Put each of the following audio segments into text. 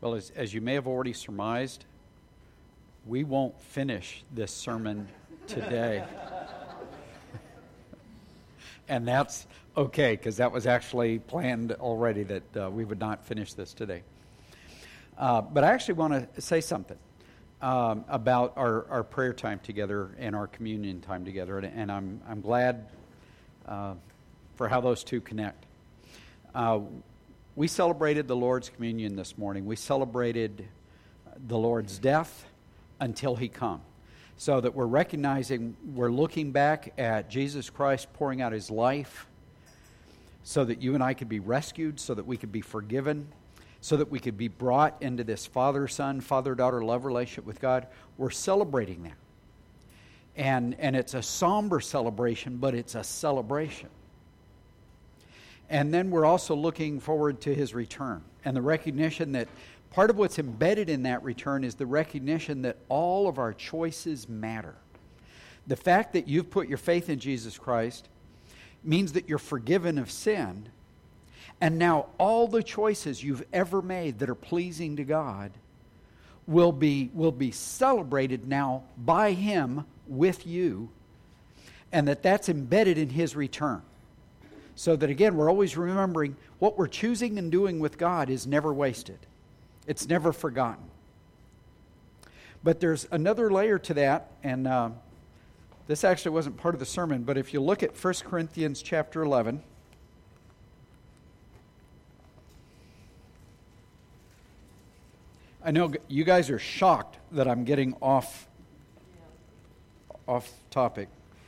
Well, as you may have already surmised, we won't finish this sermon today. And that's okay, because that was actually planned already that we would not finish this today. But I actually want to say something about our prayer time together and our communion time together, and I'm glad for how those two connect. We celebrated the Lord's communion this morning. We celebrated the Lord's death until He come. So that we're recognizing, we're looking back at Jesus Christ pouring out His life so that you and I could be rescued, so that we could be forgiven, so that we could be brought into this father-son, father-daughter love relationship with God. We're celebrating that. And it's a somber celebration, but it's a celebration. And then we're also looking forward to His return and the recognition that part of what's embedded in that return is the recognition that all of our choices matter. The fact that you've put your faith in Jesus Christ means that you're forgiven of sin, and now all the choices you've ever made that are pleasing to God will be celebrated now by Him with you, and that's embedded in His return. So that again, we're always remembering what we're choosing and doing with God is never wasted. It's never forgotten. But there's another layer to that, and this actually wasn't part of the sermon, but if you look at 1 Corinthians chapter 11, I know you guys are shocked that I'm getting off topic.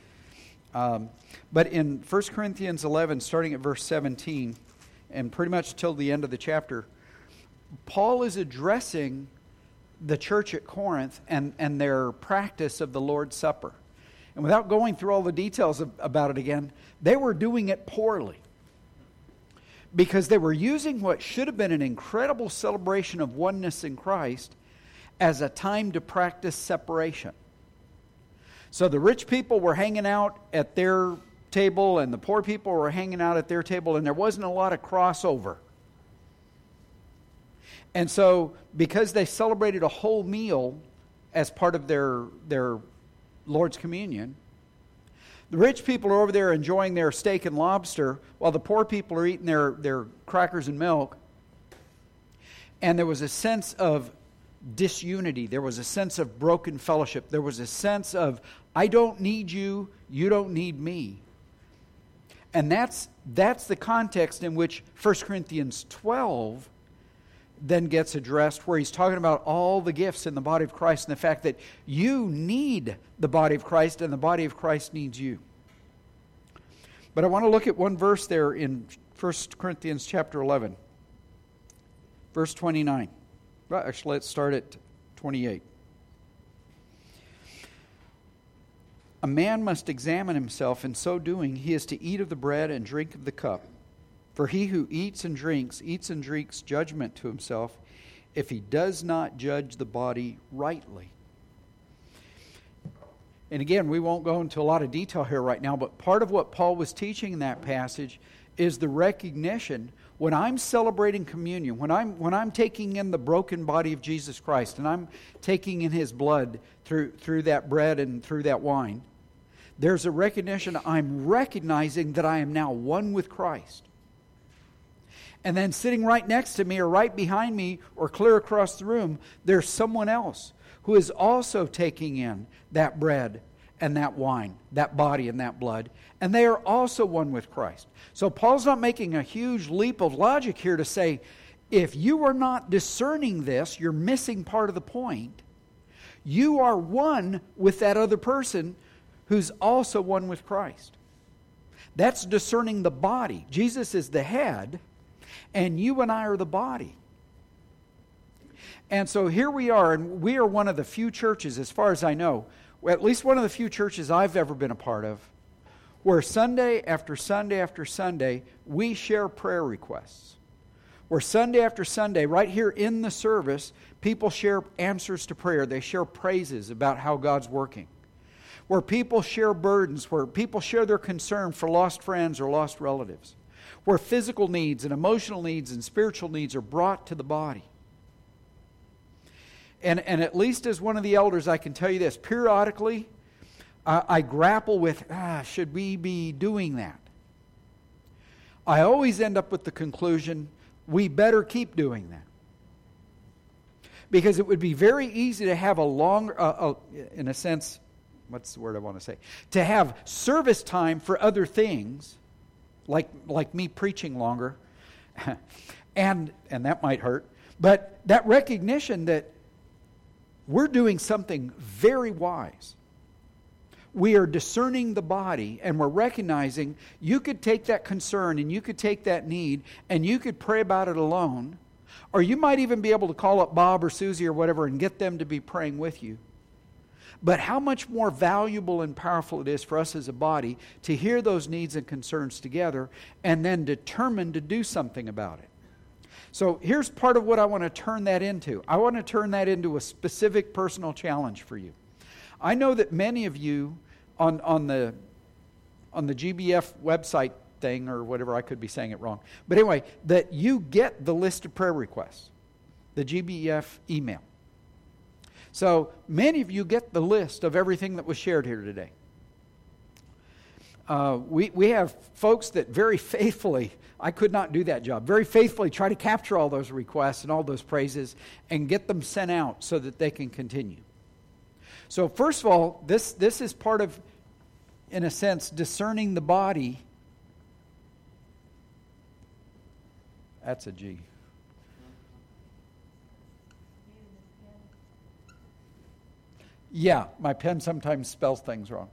But in 1 Corinthians 11, starting at verse 17, and pretty much till the end of the chapter, Paul is addressing the church at Corinth and their practice of the Lord's Supper. And without going through all the details about it again, they were doing it poorly. Because they were using what should have been an incredible celebration of oneness in Christ as a time to practice separation. So the rich people were hanging out at their table and the poor people were hanging out at their table, and there wasn't a lot of crossover. And so because they celebrated a whole meal as part of their Lord's communion, the rich people are over there enjoying their steak and lobster while the poor people are eating their crackers and milk. And there was a sense of disunity. There was a sense of broken fellowship. There was a sense of, I don't need you, you don't need me. And that's the context in which 1 Corinthians 12 then gets addressed, where he's talking about all the gifts in the body of Christ and the fact that you need the body of Christ and the body of Christ needs you. But I want to look at one verse there in 1 Corinthians chapter 11, verse 29. Well, actually, let's start at 28. A man must examine himself, in so doing he is to eat of the bread and drink of the cup. For he who eats and drinks judgment to himself, if he does not judge the body rightly. And again, we won't go into a lot of detail here right now, but part of what Paul was teaching in that passage is the recognition, when I'm celebrating communion, when I'm taking in the broken body of Jesus Christ, and I'm taking in His blood through that bread and through that wine, there's a recognition, I'm recognizing that I am now one with Christ. And then sitting right next to me or right behind me or clear across the room, there's someone else who is also taking in that bread and that wine, that body and that blood, and they are also one with Christ. So Paul's not making a huge leap of logic here to say, if you are not discerning this, you're missing part of the point. You are one with that other person who's also one with Christ. That's discerning the body. Jesus is the head, and you and I are the body. And so here we are, and we are one of the few churches, as far as I know, at least one of the few churches I've ever been a part of, where Sunday after Sunday after Sunday, we share prayer requests. Where Sunday after Sunday, right here in the service, people share answers to prayer. They share praises about how God's working. Where people share burdens, where people share their concern for lost friends or lost relatives. Where physical needs and emotional needs and spiritual needs are brought to the body. And at least as one of the elders, I can tell you this. Periodically, I grapple with, should we be doing that? I always end up with the conclusion, we better keep doing that. Because it would be very easy to have a long, in a sense, what's the word I want to say? To have service time for other things, like me preaching longer, and that might hurt. But that recognition that we're doing something very wise. We are discerning the body, and we're recognizing you could take that concern and you could take that need and you could pray about it alone, or you might even be able to call up Bob or Susie or whatever and get them to be praying with you. But how much more valuable and powerful it is for us as a body to hear those needs and concerns together and then determine to do something about it. So here's part of what I want to turn that into. I want to turn that into a specific personal challenge for you. I know that many of you on the GBF website thing, or whatever, I could be saying it wrong. But anyway, that you get the list of prayer requests, the GBF email. So many of you get the list of everything that was shared here today. We have folks that very faithfully, I could not do that job, very faithfully try to capture all those requests and all those praises and get them sent out so that they can continue. So first of all, this is part of, in a sense, discerning the body. That's a G. Yeah, my pen sometimes spells things wrong.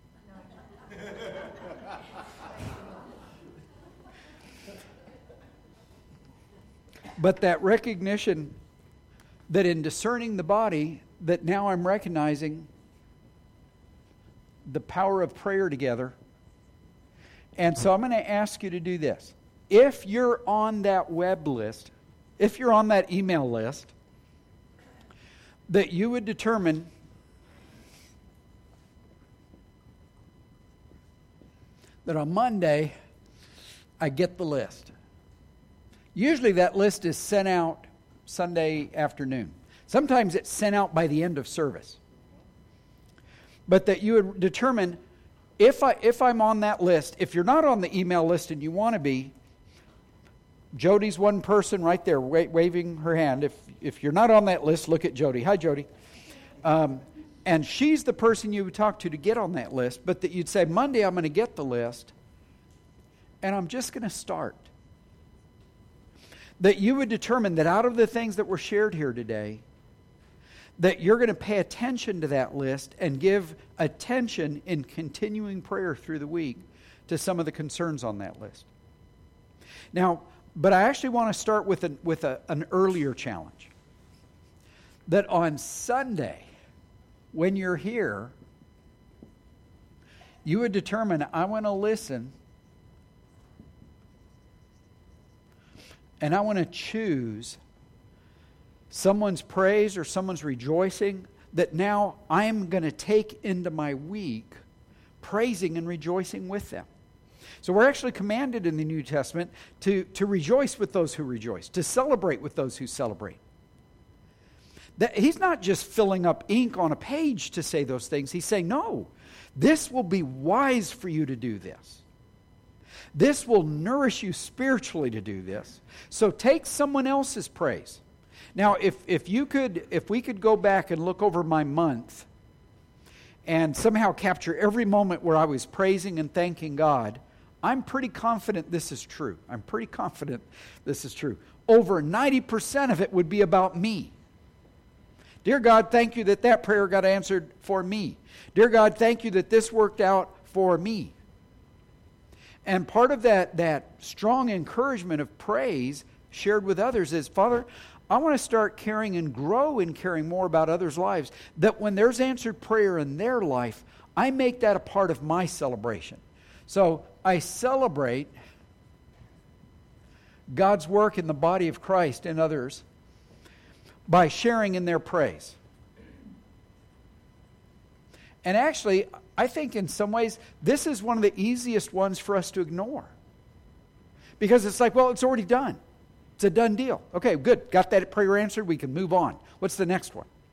But that recognition that in discerning the body, that now I'm recognizing the power of prayer together. And so I'm going to ask you to do this. If you're on that web list, if you're on that email list, that you would determine that on Monday, I get the list. Usually that list is sent out Sunday afternoon. Sometimes it's sent out by the end of service. But that you would determine, if I'm on that list, if you're not on the email list and you want to be, Jody's one person right there waving her hand. If you're not on that list, look at Jody. Hi, Jody. And she's the person you would talk to get on that list, but that you'd say, Monday I'm going to get the list, and I'm just going to start. That you would determine that out of the things that were shared here today, that you're going to pay attention to that list and give attention in continuing prayer through the week to some of the concerns on that list. Now, but I actually want to start with an earlier challenge. That on Sunday, when you're here, you would determine, I want to listen and I want to choose someone's praise or someone's rejoicing that now I'm going to take into my week, praising and rejoicing with them. So we're actually commanded in the New Testament to rejoice with those who rejoice, to celebrate with those who celebrate. That he's not just filling up ink on a page to say those things. He's saying, no, this will be wise for you to do this. This will nourish you spiritually to do this. So take someone else's praise. Now, if we could go back and look over my month and somehow capture every moment where I was praising and thanking God, I'm pretty confident this is true. I'm pretty confident this is true. Over 90% of it would be about me. Dear God, thank you that prayer got answered for me. Dear God, thank you that this worked out for me. And part of that strong encouragement of praise shared with others is, Father, I want to start caring and grow in caring more about others' lives. That when there's answered prayer in their life, I make that a part of my celebration. So I celebrate God's work in the body of Christ and others by sharing in their praise. And actually, I think in some ways, this is one of the easiest ones for us to ignore. Because it's like, well, it's already done. It's a done deal. Okay, good. Got that prayer answered. We can move on. What's the next one?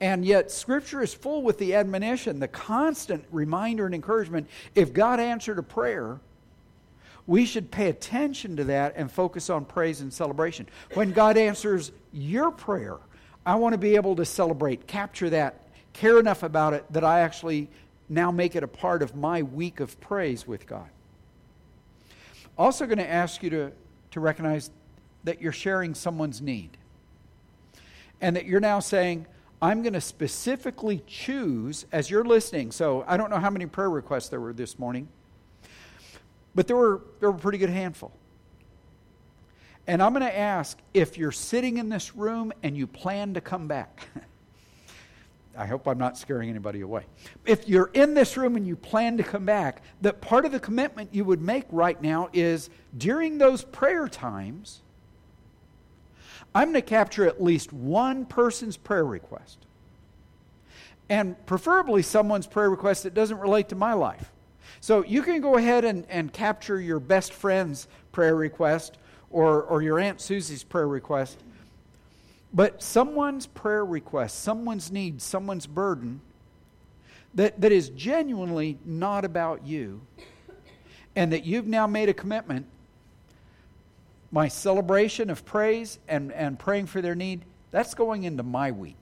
And yet Scripture is full with the admonition, the constant reminder and encouragement. If God answered a prayer, we should pay attention to that and focus on praise and celebration. When God answers your prayer, I want to be able to celebrate, capture that, care enough about it that I actually now make it a part of my week of praise with God. Also going to ask you to recognize that you're sharing someone's need. And that you're now saying, I'm going to specifically choose, as you're listening. So I don't know how many prayer requests there were this morning, but there were a pretty good handful. And I'm going to ask, if you're sitting in this room and you plan to come back, I hope I'm not scaring anybody away. If you're in this room and you plan to come back, that part of the commitment you would make right now is during those prayer times, I'm going to capture at least one person's prayer request. And preferably someone's prayer request that doesn't relate to my life. So you can go ahead and capture your best friend's prayer request or your Aunt Susie's prayer request. But someone's prayer request, someone's need, someone's burden that is genuinely not about you, and that you've now made a commitment, my celebration of praise and praying for their need, that's going into my week.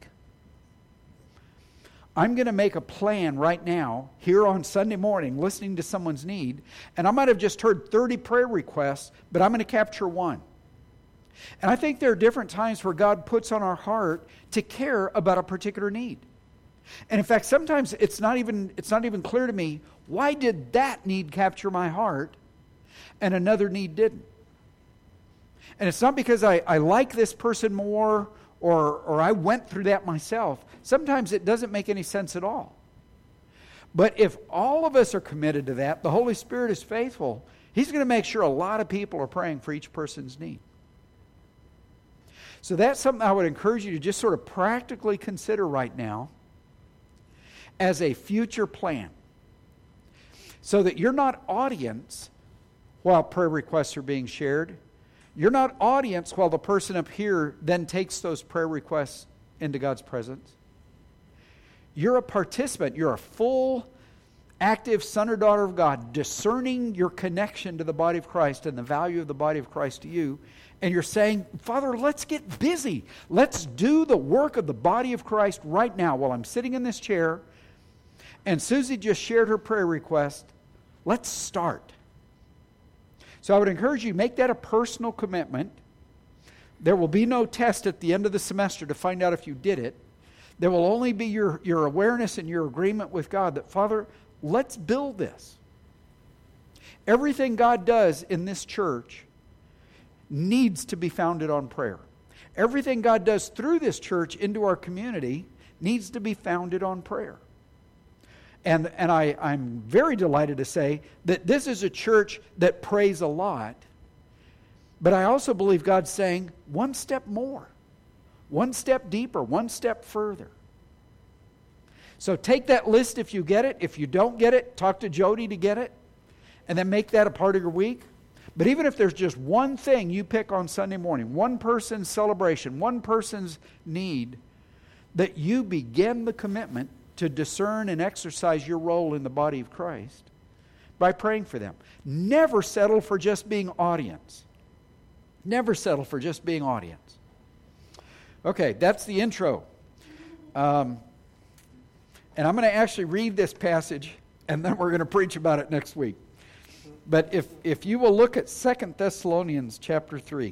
I'm going to make a plan right now, here on Sunday morning, listening to someone's need, and I might have just heard 30 prayer requests, but I'm going to capture one. And I think there are different times where God puts on our heart to care about a particular need. And in fact, sometimes it's not even clear to me, why did that need capture my heart and another need didn't? And it's not because I like this person more or I went through that myself. Sometimes it doesn't make any sense at all. But if all of us are committed to that, the Holy Spirit is faithful. He's going to make sure a lot of people are praying for each person's need. So that's something I would encourage you to just sort of practically consider right now as a future plan. So that you're not audience while prayer requests are being shared. You're not audience while the person up here then takes those prayer requests into God's presence. You're a participant. You're a full, active son or daughter of God, discerning your connection to the body of Christ and the value of the body of Christ to you. And you're saying, Father, let's get busy. Let's do the work of the body of Christ right now while I'm sitting in this chair. And Susie just shared her prayer request. Let's start. So I would encourage you, make that a personal commitment. There will be no test at the end of the semester to find out if you did it. There will only be your awareness and your agreement with God that, Father, let's build this. Everything God does in this church needs to be founded on prayer. Everything God does through this church into our community needs to be founded on prayer. And I'm very delighted to say that this is a church that prays a lot, but I also believe God's saying one step more, one step deeper, one step further. So take that list if you get it. If you don't get it, talk to Jody to get it, and then make that a part of your week. But even if there's just one thing you pick on Sunday morning, one person's celebration, one person's need, that you begin the commitment to discern and exercise your role in the body of Christ by praying for them. Never settle for just being audience. Never settle for just being audience. Okay, that's the intro. And I'm going to actually read this passage, and then we're going to preach about it next week. But if you will look at 2 Thessalonians chapter 3,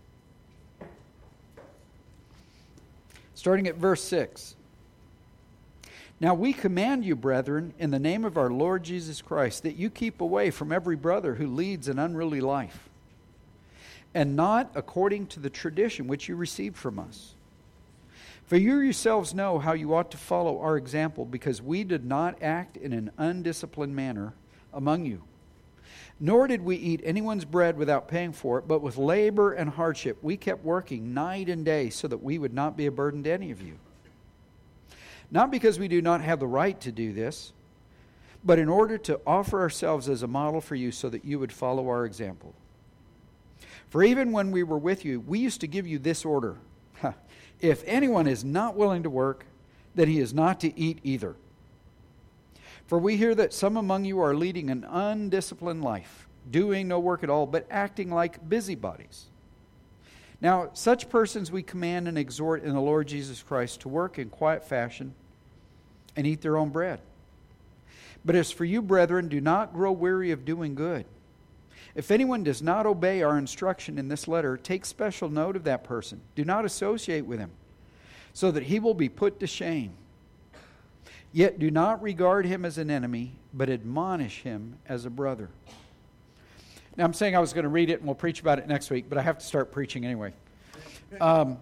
starting at verse 6. Now we command you, brethren, in the name of our Lord Jesus Christ, that you keep away from every brother who leads an unruly life, and not according to the tradition which you received from us. For you yourselves know how you ought to follow our example, because we did not act in an undisciplined manner among you. Nor did we eat anyone's bread without paying for it, but with labor and hardship we kept working night and day so that we would not be a burden to any of you. Not because we do not have the right to do this, but in order to offer ourselves as a model for you so that you would follow our example. For even when we were with you, we used to give you this order. If anyone is not willing to work, then he is not to eat either. For we hear that some among you are leading an undisciplined life, doing no work at all, but acting like busybodies. Now, such persons we command and exhort in the Lord Jesus Christ to work in quiet fashion and eat their own bread. But as for you, brethren, do not grow weary of doing good. If anyone does not obey our instruction in this letter, take special note of that person. Do not associate with him, so that he will be put to shame. Yet do not regard him as an enemy, but admonish him as a brother. Now, I'm saying I was going to read it and we'll preach about it next week, but I have to start preaching anyway. And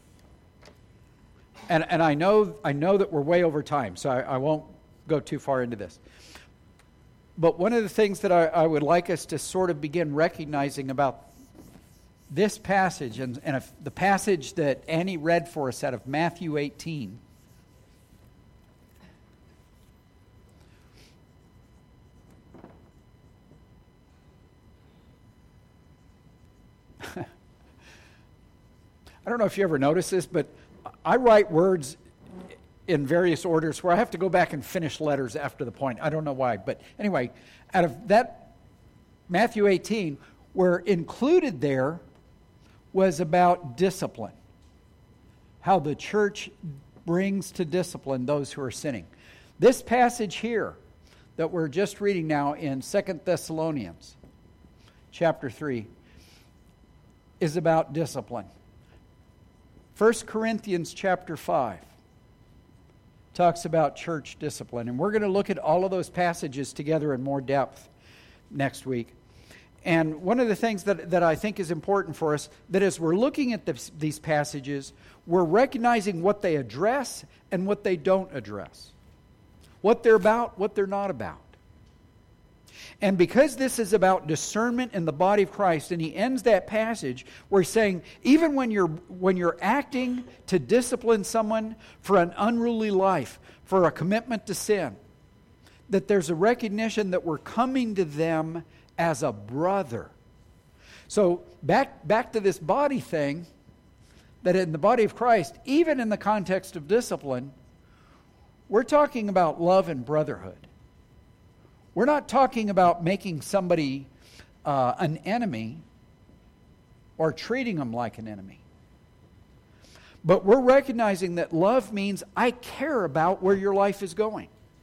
I know that we're way over time, so I won't go too far into this. But one of the things that I would like us to sort of begin recognizing about this passage, and if the passage that Annie read for us out of Matthew 18, I don't know if you ever notice this, but I write words in various orders where I have to go back and finish letters after the point. I don't know why. But anyway, out of that Matthew 18, where included there was about discipline. How the church brings to discipline those who are sinning. This passage here that we're just reading now in 2 Thessalonians chapter 3 is about discipline. 1 Corinthians chapter 5 talks about church discipline. And we're going to look at all of those passages together in more depth next week. And one of the things that I think is important for us, that as we're looking at these passages, we're recognizing what they address and what they don't address. What they're about, what they're not about. And because this is about discernment in the body of Christ, and he ends that passage where he's saying, even when you're acting to discipline someone for an unruly life, for a commitment to sin, that there's a recognition that we're coming to them as a brother. So back to this body thing, that in the body of Christ, even in the context of discipline, we're talking about love and brotherhood. We're not talking about making somebody an enemy or treating them like an enemy. But we're recognizing that love means I care about where your life is going.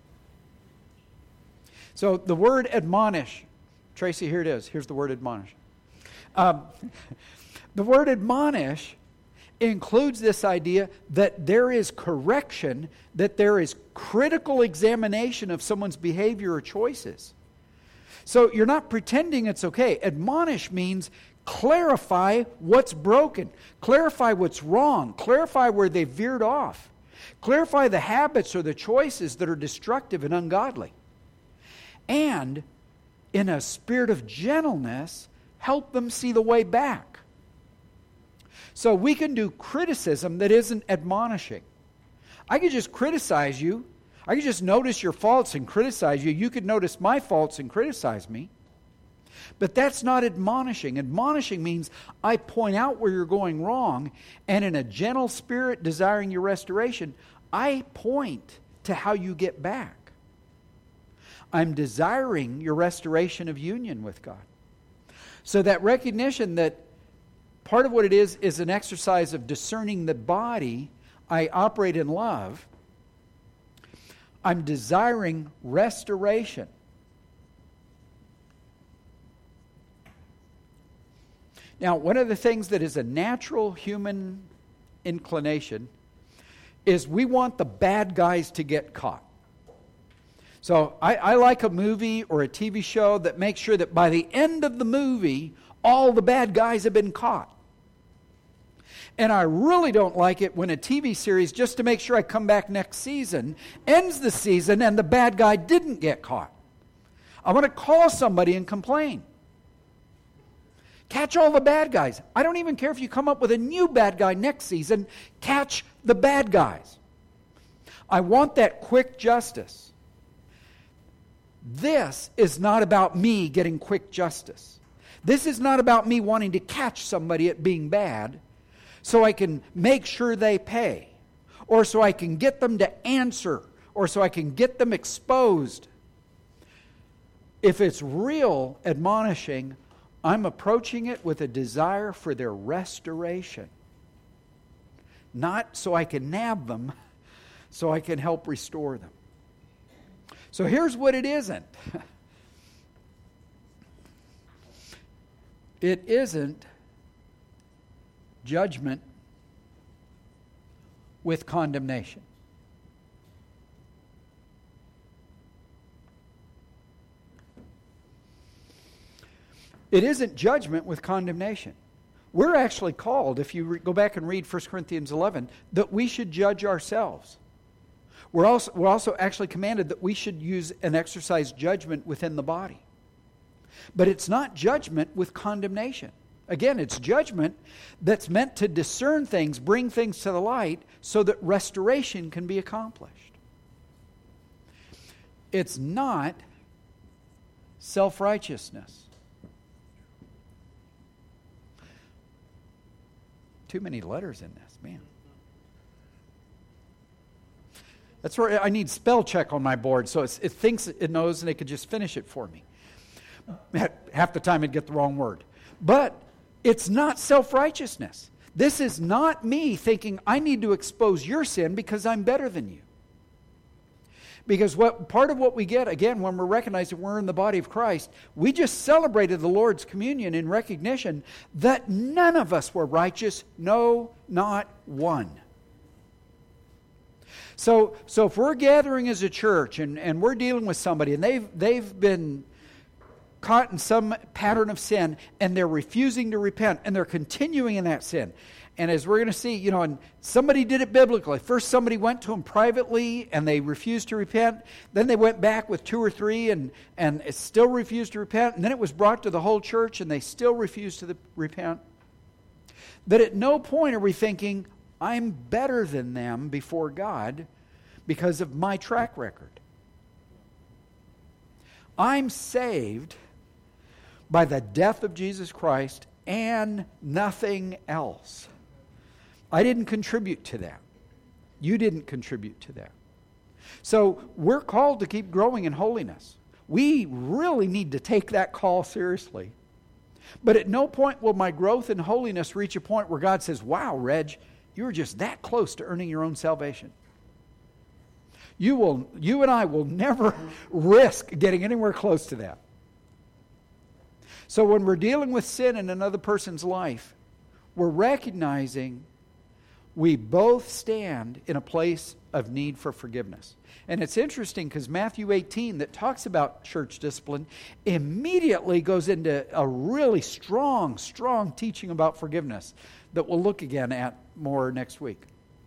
So the word admonish, Tracy, here it is. Here's the word admonish. The word admonish includes this idea that there is correction, that there is critical examination of someone's behavior or choices. So you're not pretending it's okay. Admonish means clarify what's broken, clarify what's wrong, clarify where they veered off, clarify the habits or the choices that are destructive and ungodly. And in a spirit of gentleness, help them see the way back. So we can do criticism that isn't admonishing. I could just criticize you. I could just notice your faults and criticize you. You could notice my faults and criticize me. But that's not admonishing. Admonishing means I point out where you're going wrong, and in a gentle spirit desiring your restoration, I point to how you get back. I'm desiring your restoration of union with God. So that recognition that part of what it is an exercise of discerning the body. I operate in love. I'm desiring restoration. Now, one of the things that is a natural human inclination is we want the bad guys to get caught. So I like a movie or a TV show that makes sure that by the end of the movie, all the bad guys have been caught. And I really don't like it when a TV series, just to make sure I come back next season, ends the season and the bad guy didn't get caught. I want to call somebody and complain. Catch all the bad guys. I don't even care if you come up with a new bad guy next season. Catch the bad guys. I want that quick justice. This is not about me getting quick justice. This is not about me wanting to catch somebody at being bad so I can make sure they pay. or so I can get them to answer, or so I can get them exposed. If it's real admonishing, I'm approaching it with a desire for their restoration. Not so I can nab them, so I can help restore them. So here's what it isn't. It isn't judgment with condemnation. It isn't judgment with condemnation. We're actually called, if you go back and read 1 Corinthians 11, that we should judge ourselves. We're also actually commanded that we should use and exercise judgment within the body. But it's not judgment with condemnation. Again, it's judgment that's meant to discern things, bring things to the light, so that restoration can be accomplished. It's not self-righteousness. Too many letters in this, man. That's where I need spell check on my board, so it thinks it knows and it could just finish it for me. Half the time it'd get the wrong word. But it's not self-righteousness. This is not me thinking I need to expose your sin because I'm better than you. Because part of what we get, again, when we're recognizing we're in the body of Christ, we just celebrated the Lord's communion in recognition that none of us were righteous, no, not one. So if we're gathering as a church and we're dealing with somebody and they've been caught in some pattern of sin and they're refusing to repent and they're continuing in that sin. And as we're going to see, and somebody did it biblically. First somebody went to them privately and they refused to repent. Then they went back with 2 or 3 and still refused to repent. And then it was brought to the whole church and they still refused to repent. But at no point are we thinking, I'm better than them before God because of my track record. I'm saved by the death of Jesus Christ and nothing else. I didn't contribute to that. You didn't contribute to that. So we're called to keep growing in holiness. We really need to take that call seriously. But at no point will my growth in holiness reach a point where God says, wow, Reg, you were just that close to earning your own salvation. You and I will never risk getting anywhere close to that. So when we're dealing with sin in another person's life, we're recognizing we both stand in a place of need for forgiveness. And it's interesting because Matthew 18 that talks about church discipline immediately goes into a really strong teaching about forgiveness that we'll look again at more next week.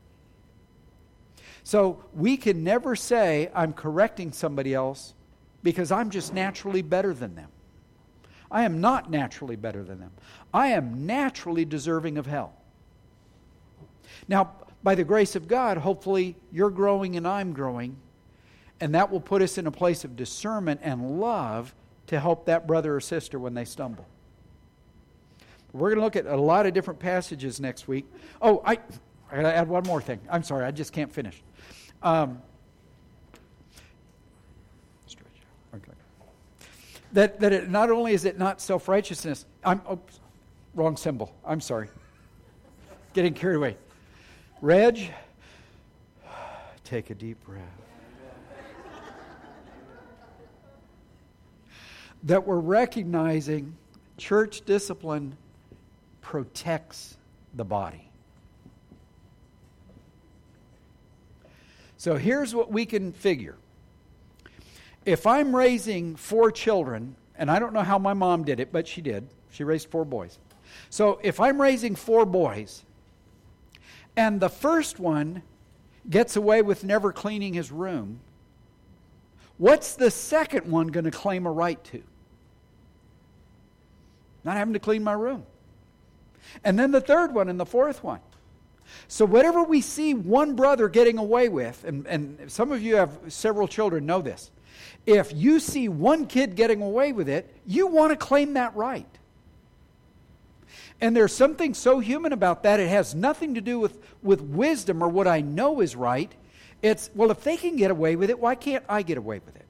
So we can never say I'm correcting somebody else because I'm just naturally better than them. I am not naturally better than them. I am naturally deserving of hell. Now, by the grace of God, hopefully you're growing and I'm growing, and that will put us in a place of discernment and love to help that brother or sister when they stumble. We're going to look at a lot of different passages next week. Oh, I got to add one more thing. I'm sorry, I just can't finish. That it not only is it not self-righteousness, wrong symbol. I'm sorry. Getting carried away. Reg, take a deep breath. That we're recognizing church discipline protects the body. So here's what we can figure. If I'm raising 4 children, and I don't know how my mom did it, but she did. She raised 4 boys. So if I'm raising 4 boys, and the first one gets away with never cleaning his room, what's the second one going to claim a right to? Not having to clean my room. And then the third one and the fourth one. So whatever we see one brother getting away with, and some of you have several children know this, if you see one kid getting away with it, you want to claim that right. And there's something so human about that. It has nothing to do with wisdom or what I know is right. It's, well, if they can get away with it, why can't I get away with it?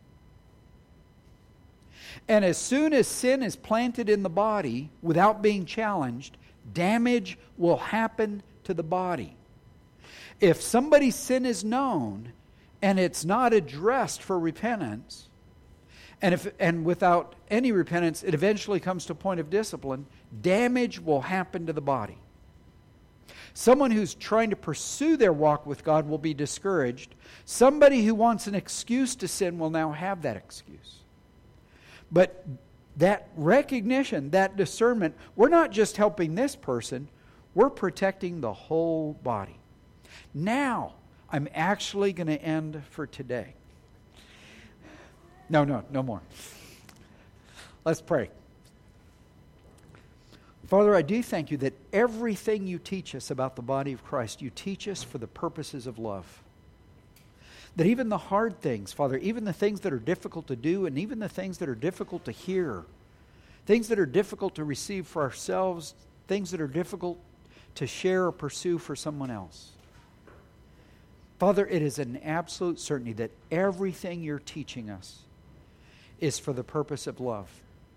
And as soon as sin is planted in the body without being challenged, damage will happen to the body. If somebody's sin is known and it's not addressed for repentance, and without any repentance, it eventually comes to a point of discipline, damage will happen to the body. Someone who's trying to pursue their walk with God will be discouraged. Somebody who wants an excuse to sin will now have that excuse. But that recognition, that discernment, we're not just helping this person, we're protecting the whole body. Now, I'm actually going to end for today. No more. Let's pray. Father, I do thank you that everything you teach us about the body of Christ, you teach us for the purposes of love. That even the hard things, Father, even the things that are difficult to do, and even the things that are difficult to hear, things that are difficult to receive for ourselves, things that are difficult to share or pursue for someone else. Father, it is an absolute certainty that everything you're teaching us is for the purpose of love.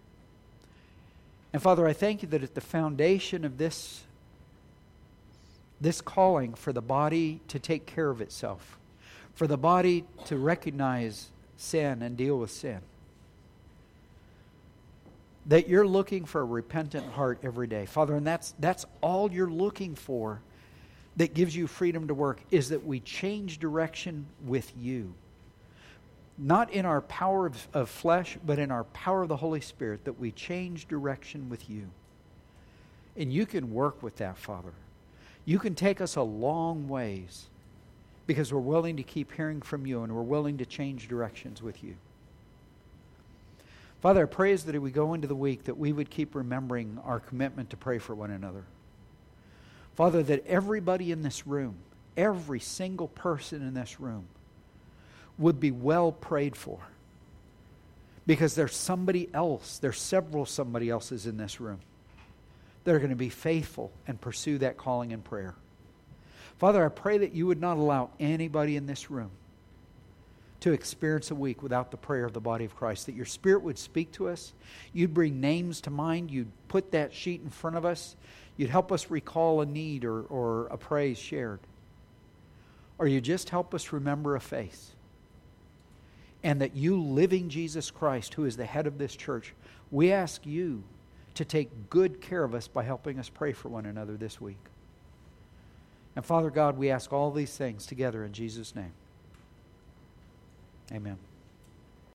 And Father, I thank you that at the foundation of this calling for the body to take care of itself, for the body to recognize sin and deal with sin, that you're looking for a repentant heart every day. Father, and that's all you're looking for that gives you freedom to work, is that we change direction with you. Not in our power of flesh, but in our power of the Holy Spirit, that we change direction with you. And you can work with that, Father. You can take us a long ways because we're willing to keep hearing from you and we're willing to change directions with you. Father, I pray as that we go into the week that we would keep remembering our commitment to pray for one another. Father, that everybody in this room, every single person in this room, would be well prayed for. Because there's somebody else, there's several somebody else's in this room that are going to be faithful and pursue that calling in prayer. Father, I pray that you would not allow anybody in this room to experience a week without the prayer of the body of Christ, that your Spirit would speak to us, you'd bring names to mind, you'd put that sheet in front of us, you'd help us recall a need or a praise shared, or you just help us remember a faith. And that you, living Jesus Christ, who is the head of this church, we ask you to take good care of us by helping us pray for one another this week. And Father God, we ask all these things together in Jesus' name. Amen.